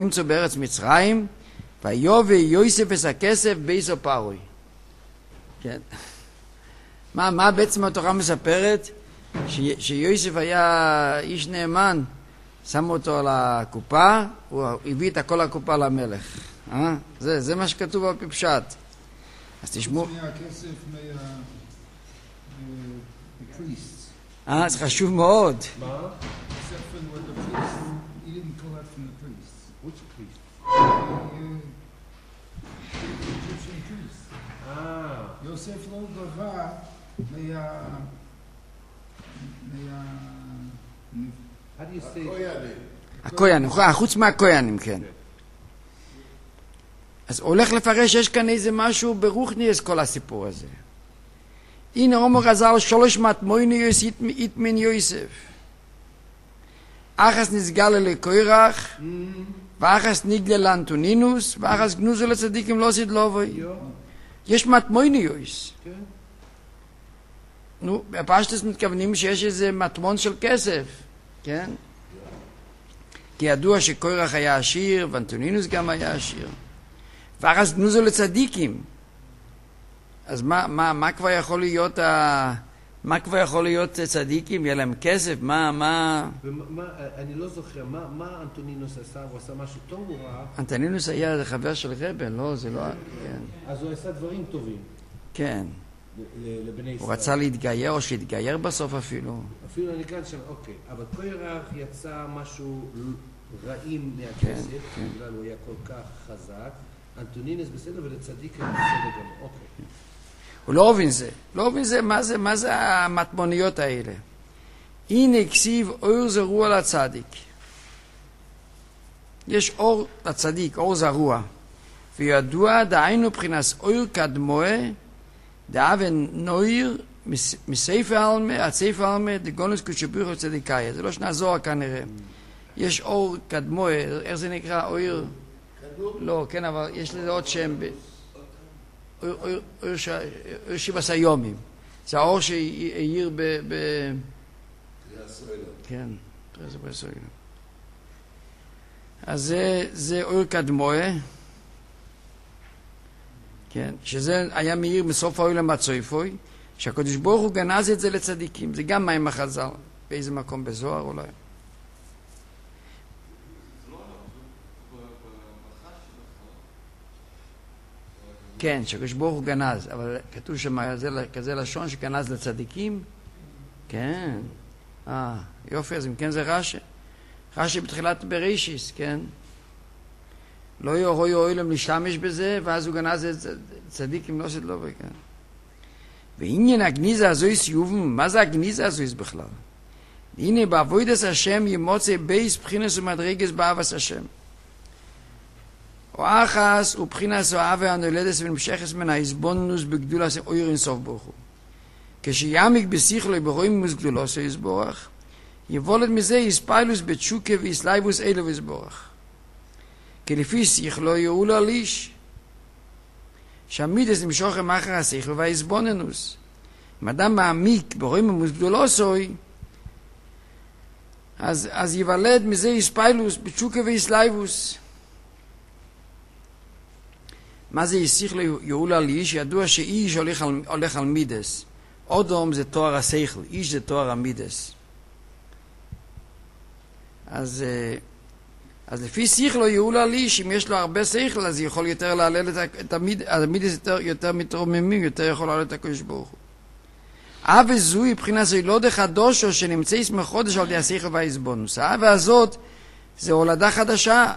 נמצא בארץ מצרים, ויובא יוסף את הכסף ביסו פרוי. כן. מה בעצם התורה מספרת? שיוסף היה איש נאמן, שם אותו על הקופה, הוא הביא את כל הקופה למלך. זה מה שכתוב בפשט. אז תשמעו. הכסף מהפריסט. זה חשוב מאוד. מה? He didn't collect from the priests. Which priest? Egyptian priest. יוסף לא גבה How do you say? הכהנים, חוץ מהכהנים, כן. אז הולך לפרש, יש כאן איזה משהו ברוחניאס כל הסיפור הזה. הנה אומר חז"ל 3 מטמוניוס יטמן יוסף. אחס נסגל לקורח, ואחס נגלה לאנטונינוס, ואחס גנוזו לצדיקים לא עשית לא אבוי. יש מטמוניוס. נו, בפשטוס מתכוונים שיש איזה מטמון של כסף, כן? כי ידוע שקורח היה עשיר, ואנטונינוס גם היה עשיר. ואחס גנוזו לצדיקים. אז מה כבר יכול להיות מה כבר יכול להיות צדיקים? יהיה להם כסף? אני לא זוכר, מה אנטונינוס עשה? הוא עשה משהו טוב או רע? אנטונינוס היה חבר של רבן, לא, זה לא... אז הוא עשה דברים טובים. כן. לבני ישראל. הוא רצה להתגייר, או שהתגייר בסוף אפילו. אפילו אני כאן שם, אוקיי. אבל קורח יצא משהו רעים מהכסף, בגלל הוא היה כל כך חזק. אנטונינוס בסדר, ולצדיק היה בסדר גם, אוקיי. הוא לא הבין זה. לא הבין זה, מה זה המטמוניות האלה? הנה כסיב אור זרוע לצדיק. יש אור לצדיק, אור זרוע. וידוע דהיינו מבחינת אור קדמוה, דאבן נויר מסייפה אלמה, עד סייפה אלמה, דגונוס קודשבוך וצדיקאיה. זה לא שנעזור כנראה. יש אור קדמוה, איך זה נקרא? אור... לא, כן, אבל יש לזה עוד שם. אור שבעס היומים. זה האור שהעיר כן, זה בסוילם. אז זה אור קדמוה, כן, שזה היה מאיר מסוף העולם הצויפוי, שהקדוש ברוך הוא גנז את זה לצדיקים. זה גם מים החז"ל, באיזה מקום בזוהר אולי. כן, שהקדוש ברוך הוא גנז, אבל כתוב שם כזה לשון שגנז לצדיקים. כן. יופי, אז אם כן זה רש"י. רש"י בתחילת בראשיס, כן. לא יורוי אוילם להשתמש בזה, ואז הוא גנז לצדיקים לא עשית לו וכן. ועניין הגניזה הזויס יובן, מה זה הגניזה הזויס בכלל? הנה, בעבודת השם ימוצא בייס בחינס ומדרגס באהבת השם. או אחס ובחינס אוהבה הנולדס ונמשכס מן ההסבוננוס בגדולת אויר אינסוף ברוך הוא. כשיעמיק בשכלו ברואים מוסגדולוס יסבורך, יבולד מזה יספיילוס בתשוקה ויסלייבוס אלו יסבורך. כי לפי שכלו יעול על איש, שהמידס נמשוכם אחר השכלו וההסבוננוס. אם אדם מעמיק ברואים מוסגדולוסוי, אז יוולד מזה יספיילוס בתשוקה ויסלייבוס. מה זה יסיך ליעול על איש? ידוע שאיש הולך על מידס. אודום זה תואר השכל, איש זה תואר המידס. אז לפי שכל יעול על איש, אם יש לו הרבה שכל, אז יכול יותר להעלל את המידס, יותר מתרוממים, יותר יכול להעלל את הקדוש ברוך הוא. אהבה זוהי מבחינת זה לא דחדושו שנמצא ישמח חודש על די השכל והעזבונוס. האהבה הזאת זה הולדה חדשה.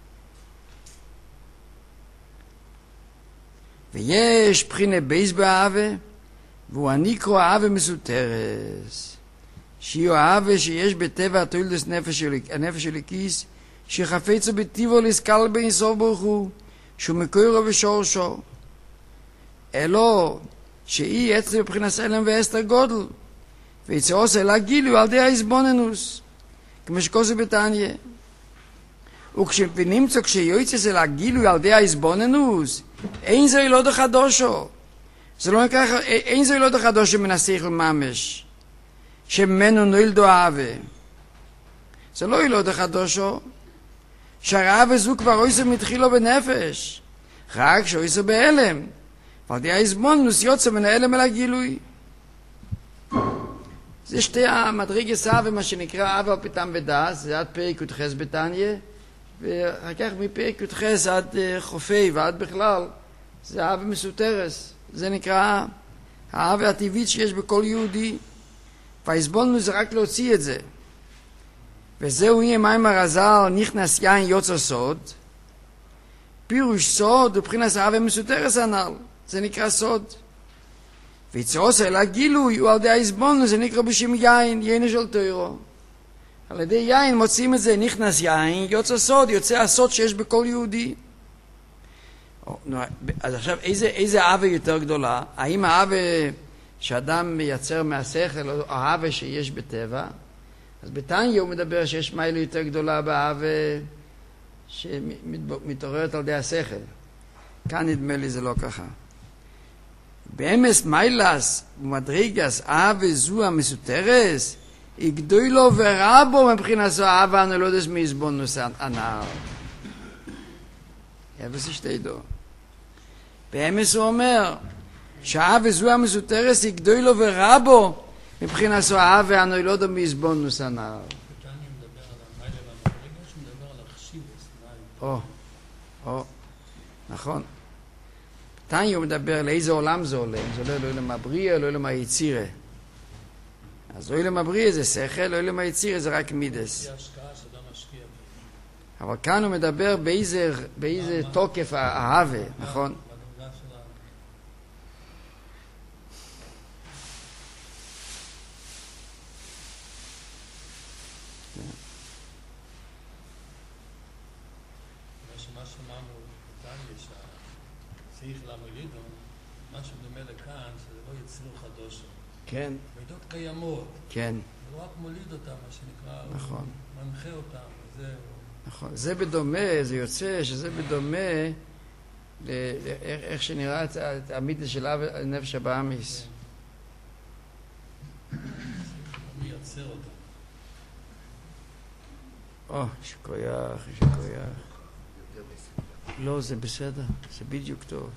ויש בחינה בייס באהבה, והוא הנקרא אהבה מסותרס, שהיא אהבה שיש בטבע התולדס הנפש של הכיס, שחפצו בטיבו לסקל באינסוף ברוך הוא, שהוא מקורו ושורשו. אלו שהיא יצרי בבחינת סלם ואסתר גודל, ויצאוס אלה גילו על די ההסבוננוס, כמו שכוסו בתניא. וכשנמצא כשיועצס אלה גילו על די ההסבוננוס, אין זה ילוד החדושו. זה לא נקרא, אין זה ילוד החדושו מן השכל ממש, שממנו נולדו אהבה. זה לא ילוד החדושו, שהרעב הזו כבר אויסו מתחילו בנפש, רק שאויסו בהלם, ועל די ההזבונוס יוצא מן ההלם אל הגילוי. זה שתי המדרגס אהבה, מה שנקרא אהבה על פתם ודס, זה עד פרק י"ח בתניא, ואחר כך מפרק י"ח עד חופי ועד בכלל, זה אהבה מסותרס. זה נקרא האהבה הטבעית שיש בכל יהודי, וההזבונוס זה רק להוציא את זה. וזהו יהיה מים הרזל נכנס יין יוצא סוד, פירוש סוד ובחינת אהבה מסותרס הנ"ל, זה נקרא סוד. ויצאוס אל הגילוי הוא על די ההזבונוס, זה נקרא בשם יין, יין של תוירו. על ידי יין מוצאים את זה, נכנס יין, יוצא סוד, יוצא הסוד שיש בכל יהודי. אז עכשיו, איזה אהבה יותר גדולה? האם האהבה שאדם מייצר מהשכל, או האהבה שיש בטבע? אז בתניא הוא מדבר שיש מיילה יותר גדולה באהבה שמתעוררת על ידי השכל. כאן נדמה לי זה לא ככה. באמס מיילס ומדרגס אהבה זו המסותרס, יגדולו ורבו מבחינת זו אהבה הנולדס מעזבונוס הנער. אפס ישתדעו. באמס הוא אומר שהאהבה זו המסותרס יגדולו ורבו מבחינת זו אהבה הנולדס מעזבונוס הנער. בתניא מדבר על המיילה והמדרגס, מדבר על החשיבוס. נכון. תניא הוא מדבר לאיזה עולם זה עולה, זה לא עולם הבריאה, לא עולם היצירה. אז לא עולם הבריאה זה שכל, לא עולם היצירה זה רק מידס. זה השקעה שאדם משקיע. אבל כאן הוא מדבר באיזה תוקף האהבה, נכון? בדרגה של מה שאמרנו בתניא צריך למולידו, מה שדומה לכאן, שזה לא יצרו חדושו. כן. מידות קיימות. כן. הוא רק מוליד אותם, מה שנקרא. נכון. הוא מנחה אותם, וזהו. נכון. זה בדומה, זה יוצא שזה בדומה לאיך שנראה את המידה של נפש הבאמיס. הוא מייצר אותם. שכוייך. לא, זה בסדר, זה בדיוק טוב.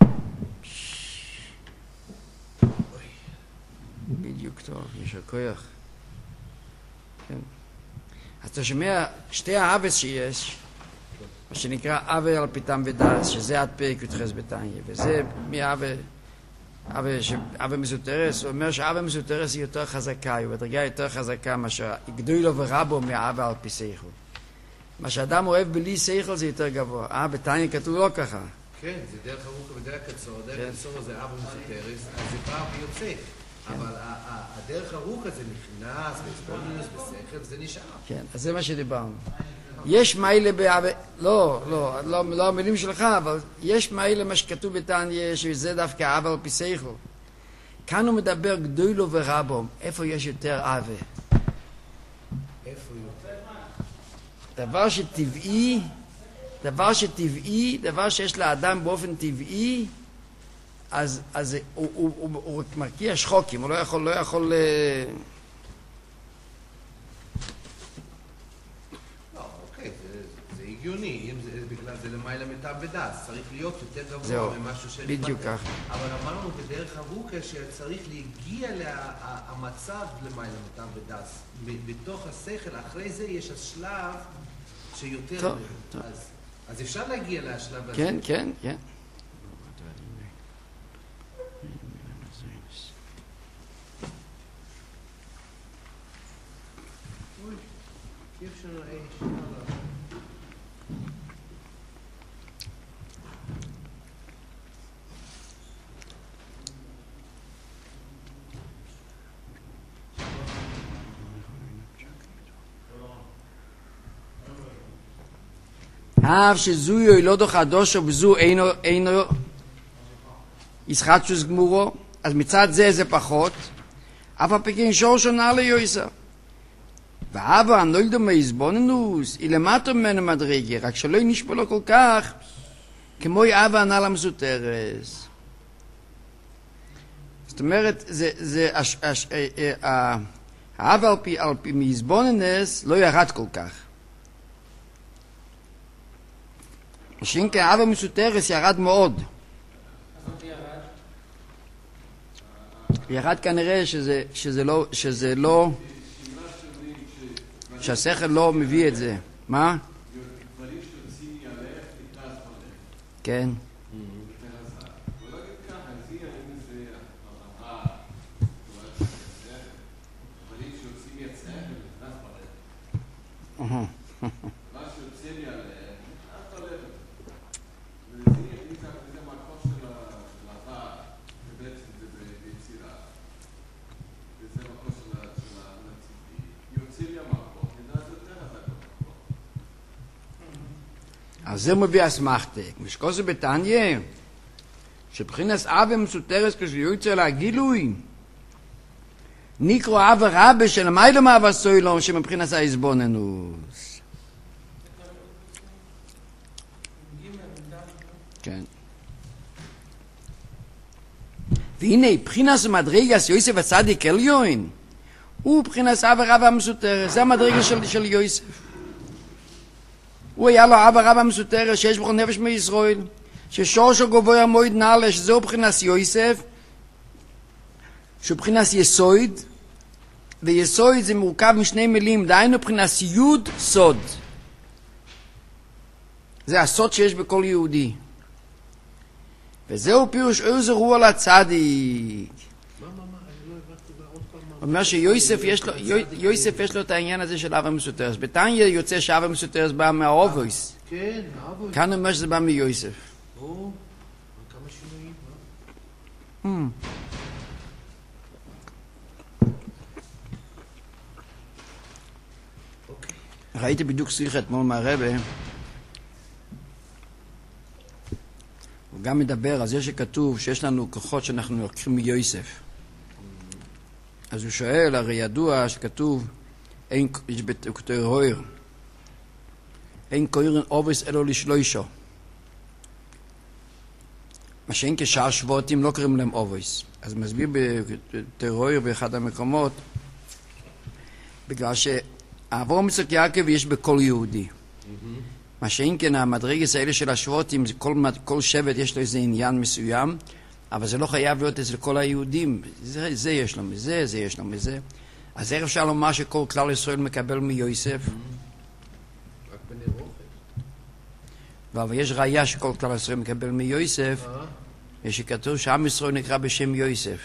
בדיוק טוב, יש הכוייך. כן. אז אתה שומע, שתי האהבס שיש, מה שנקרא אהבה על פתם ודס, שזה עד פרק י"ח בתניא, וזה אהבה מסותרס, הוא אומר שאהבה מסותרס היא יותר חזקה, היא בדרגה יותר חזקה מאשר גדולו ורבו מאהבה על פי שכל. מה שאדם אוהב בלי שכל זה יותר גבוה. בתניא כתוב לא ככה. כן, זה דרך ארוכה ודרך קצור, דרך קצור זה אהבה מסותרס, אז זה בא ויוצא. אבל הדרך ארוכה זה נכנס, בסבונוס, בשכל, זה נשאר. כן, אז זה מה שדיברנו. יש מיילה באהבה, לא המילים שלך, אבל יש מיילה מה שכתוב בתניא, שזה דווקא אהבה על פי שכל. כאן הוא מדבר גדולו ורבו, איפה יש יותר אהבה? איפה יותר? דבר שיש לאדם באופן טבעי, אז הוא מרקיע שחוקים, הוא לא יכול אוקיי, זה הגיוני, אם זה בגלל זה למעלה מטעם ודס, צריך להיות יותר גבוה ממשהו של... בדיוק ככה. אבל אמרנו בדרך ארוכה שצריך להגיע למצב למעלה מטעם ודס. בתוך השכל, אחרי זה יש השלב שיותר... אז אפשר להגיע לשלב הזה. כן. אף שזו ילודו חדושו וזו אינו ישחטשוס גמורו, אז מצד זה פחות, אף הפקין שורשו נעלה יויסה. ואבא הנולדו מהזבוננוס, אילמטו ממנו מדרגי, רק שלא נשפו לו כל כך, כמו אבא הנעל המסותרס. זאת אומרת, האבא על פי מזבוננס לא ירד כל כך. שינקן אבא מסותרס ירד מאוד. ירד כנראה שזה לא, שהשכל לא מביא את זה. מה? כן. אז זה מביא אסמכתה. משקוסו בתניה, שבחינס אבא מסותרס כשיוצא לגילוי, נקרא אבא רבה של מיילא מאבא סוילום שמבחינס ההסבוננוס. כן. והנה, בחינס המדרגס יוסף הצדיק עליון, הוא בחינס אבא רבה מסותרס, זה המדרגס של יוסף. הוא היה לו אבא רבא מסותרת שיש בכל נפש מישראל, ששורשו גבוה מועד נעלה, שזהו בחינס יוסף, שהוא בחינס יסוד, ויסוד זה מורכב משני מילים, דהיינו בחינס יוד סוד. זה הסוד שיש בכל יהודי. וזהו פירוש עוזר רוח לצדיק. הוא אומר שיוסף יש לו את העניין הזה של אבא מסותרס. בתניה יוצא שאבא מסותרס בא מהאובויס. כן, מהאובויס. כאן אומר שזה בא מיוסף. או, כמה שינויים. ראיתי בדיוק שיחה אתמול מהרבה. הוא גם מדבר על זה שכתוב שיש לנו כוחות שאנחנו לוקחים מיוסף. אז הוא שואל, הרי ידוע שכתוב, יש בכתוב רויר, אין קוירן אובס אלו לשלוישו. מה שאין כשאר שבועתים לא קוראים להם אובס. אז מסביר בטרויר באחד המקומות, בגלל שהעבור מצוק יעקב יש בכל יהודי. מה שאין כן המדרגס האלה של השבועתים, כל שבט יש לו איזה עניין מסוים, אבל זה לא חייב להיות אצל כל היהודים. זה יש לו מזה, זה יש לו מזה. אז איך אפשר לומר שכל כלל ישראל מקבל מיוסף? רק בני רוחב. אבל יש ראיה שכל כלל ישראל מקבל מיוסף, יש שכתוב שעם ישראל נקרא בשם יוסף.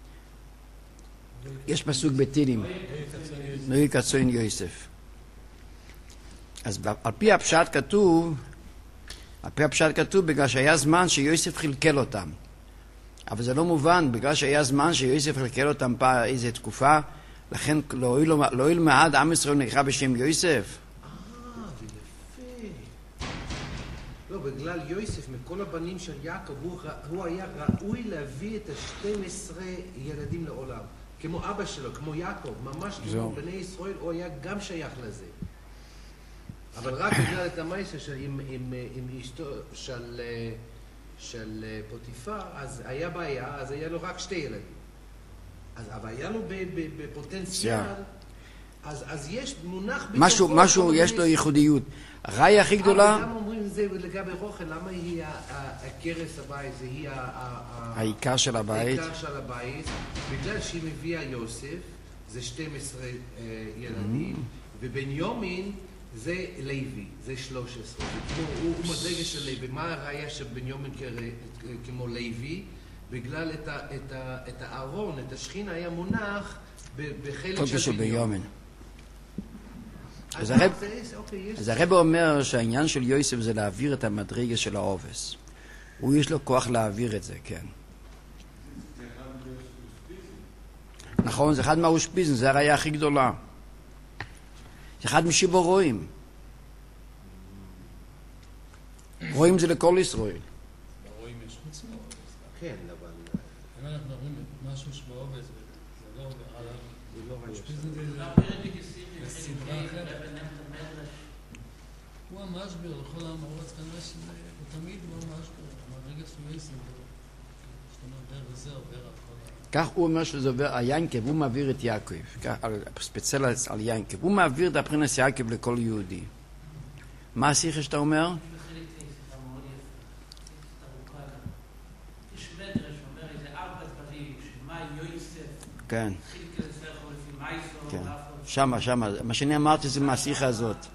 יש פסוק בתהילים, נוי קצוין יוסף. אז על פי הפשט כתוב בגלל שהיה זמן שיוסף חלקל אותם. אבל זה לא מובן, בגלל שהיה זמן שיוסף חלקל אותם פעם איזו תקופה, לכן לא הועיל מעד עם ישראל נקרא בשם יוסף. ויפה. לא, בגלל יוסף, מכל הבנים של יעקב, הוא היה ראוי להביא את 12 ילדים לעולם. כמו אבא שלו, כמו יעקב, ממש כמו בני ישראל, הוא היה גם שייך לזה. אבל רק בגלל את המייסר עם אשתו של פוטיפר, אז היה בעיה, אז היה לו רק 2 ילדים. אבל היה לו בפוטנציאל, אז יש מונח... משהו יש לו ייחודיות. הראיה הכי גדולה... למה אומרים זה לגבי רוחל? למה היא הכרס הבית? זה היא העיקר של הבית. העיקר של הבית. בגלל שהיא מביאה יוסף, זה 12 ילדים, ובנימין זה לוי, זה 13. הוא מדרגה של לוי. מה הראיה שבנימין כמו לוי? בגלל את הארון, את השכינה היה מונח בחלק של בנימין. אז הרב אומר שהעניין של יוסף זה להעביר את המדרגה של העובס. הוא יש לו כוח להעביר את זה, כן. נכון, זה אחד מהאושפיזן, זה הראיה הכי גדולה. זה אחד משיבו רואים. רואים זה לכל ישראל. רואים יש חוץ מאוד. כן, אבל... אם אנחנו מדברים משהו שבעובס, זה לא אושפיזן, זה סדרה אחרת. הוא המשבר לכל המאורץ, כנראה שהוא תמיד הוא המשבר. המדרגת של יוסף, זאת אומרת, דרך זה עובר על כל כך הוא אומר שזה עובר, היינקב, הוא מעביר את יעקב, ספציאל על יינקב, הוא מעביר את הבחינס יעקב לכל יהודי. מה השיחה שאתה אומר? כן. חילקה לסרחו לפי מייסו, כן. לאפו. שמה. מה שאני אמרתי זה מהשיחה הזאת. אז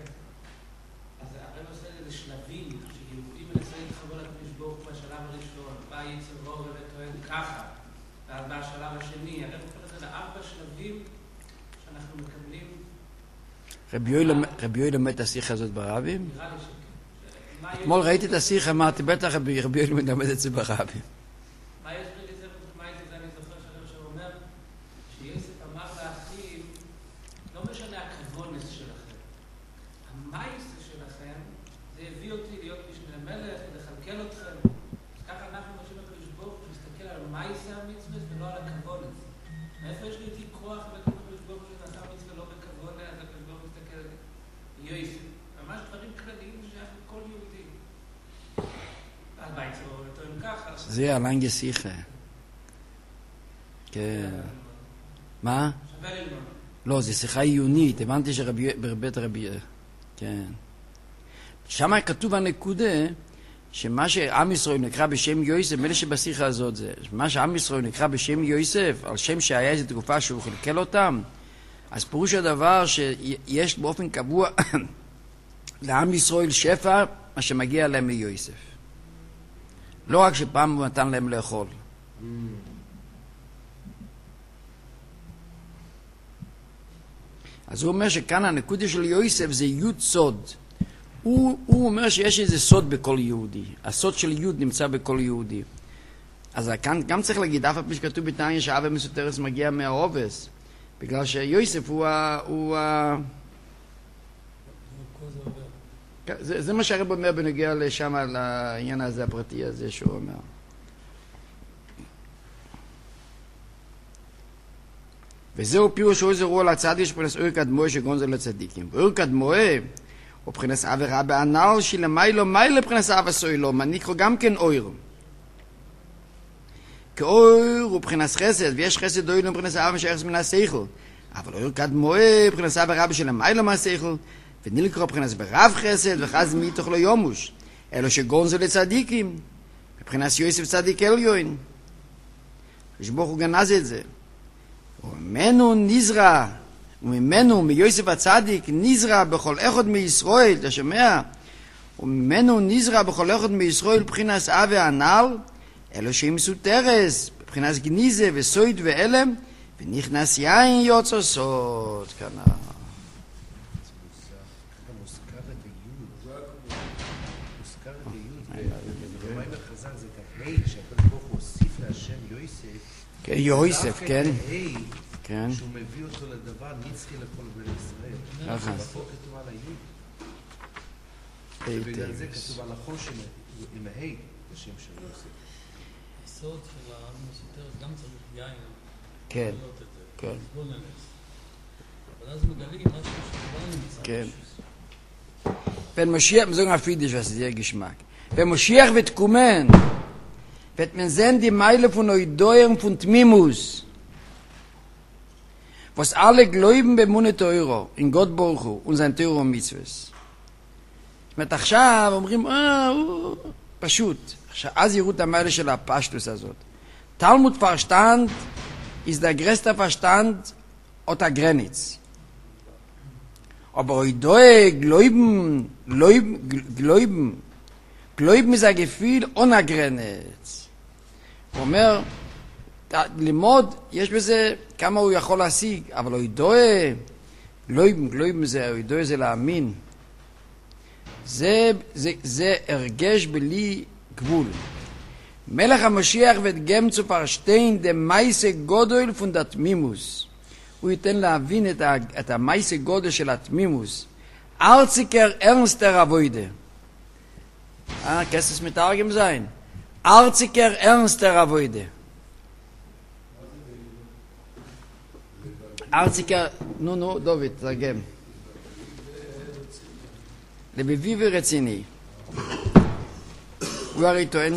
הרב עושה את זה לשלבים, שיהודי מנסה להתחבר לקדוש ברוך הוא בשלב הראשון, בא יצר אור וטוען ככה, ואז בא השלב השני, הרב הופך את זה לארבע שלבים שאנחנו מקבלים. רבי יואל לומד את השיחה הזאת ברבים? נראה לי שכן. אתמול ראיתי את השיחה, אמרתי, בטח רבי יואל מלמד את זה ברבים. מה יש לי לזה בחוכמאית הזה? אני זוכר שהרב שאומר שיוסף אמר לאחיו, לא משנה הכוונס שלכם, המייסה שלכם, זה הביא אותי להיות משנה מלך, לכלכל אתכם. אז ככה אנחנו מבקשים לקדוש ברוך הוא להסתכל על מייסה המצווה ולא על הכוונס. מאיפה יש לי איתי כוח לקדוש ברוך הוא שנעשה מצווה לא בכוונה, אז הקדוש ברוך הוא מסתכל על יוסף. ממש דברים כלליים שייך לכל יהודי. אז מייסה הוא טוען ככה. זה הלנגה שיחה. כן. מה? שווה ללמוד. לא, זו שיחה עיונית. הבנתי שבבית רבי... כן. שם כתוב הנקודה שמה שעם ישראל נקרא בשם יוסף, מילא שבשיחה הזאת זה, מה שעם ישראל נקרא בשם יוסף, על שם שהיה איזו תקופה שהוא חלקל אותם, אז פירוש הדבר שיש באופן קבוע לעם ישראל שפע, מה שמגיע להם מיוסף. לא רק שפעם הוא נתן להם לאכול. אז הוא אומר שכאן הנקודה של יוסף זה יוד סוד. הוא אומר שיש איזה סוד בכל יהודי. הסוד של יוד נמצא בכל יהודי. אז כאן גם צריך להגיד, אף הפי שכתוב בתניא שאב המסותרס מגיע מהעובס. בגלל שיוסף הוא זה מה שהרב אומר בנוגע לשם, לעניין הזה הפרטי הזה שהוא אומר. וזהו פירוש שהוא זרו על הצדיק שפרנס אור קדמוי שגונזר לצדיקים. אור קדמוי הוא פרנס אב ורבא הנ"ל שלמיילו מיילה פרנס אב הסוילו, מניקו גם כן אור. כאור הוא פרנס חסד, ויש חסד אוילו פרנס אב משייכס מן השכל. אבל אור קדמוי פרנס אב ורבא שלמיילו מהשכל, ונילקרו פרנס ברב חסד וחז מתוך לא יומוש. אלו שגונזר לצדיקים, בפרנס יוסף צדיק עליון. חשבוך הוא גנז את זה. וממנו נזרע, מיוסף הצדיק, נזרע בכל אחד מישראל, אתה שומע? וממנו נזרע בכל אחד מישראל בבחינת אב והנ"ל, אלו שהם מסותרס, בבחינת גניזה וסויד ואלם, ונכנס יין יוצא סוד, כנראה. יוסף, כן. כן. שהוא מביא אותו לדבר נצחי לכל בני ישראל. ככה. ופה כתוב על היוד. ובגלל זה כתוב על החול עם ההי, בשם של יוסף. הסוד של המסותרס גם צריך יין. כן. כן. לא ננס. אבל אז מגלים משהו שכבר נמצא. כן. wenn Moschiach, wir sagen auf Jiddisch, was ist ihr Geschmack. Wenn Moschiach wird kommen, wird man sehen die Meile von Oidoyern von Tmimus, was alle gläuben bemunnet Euro, in Gott Baruch und sein Teuro und Mitzvahs. זאת עכשיו אומרים, פשוט. אז יראו את המיילה של הפשטוס הזאת. תלמוד פרשטנד ist der größte Verstand oder Grenitz. Aber Oidoe gläuben ist ein Gefühl ohne Grenitz. הוא אומר, ללמוד, יש בזה כמה הוא יכול להשיג, אבל Oidoe, גלויבים זה, Oidoe זה להאמין. זה הרגש בלי גבול. מלך המשיח wird geben zu verstehen dem Meise Godel von der Tmimus. הוא ייתן להבין את המייסה גודל של התמימוס. ארציקר ארנסטר אבוידה. כסס מתרגם זין. ארציקר ארנסטר אבוידה. ארציקר, נו, דוד, תרגם. לביבי ורציני. הוא הרי טוען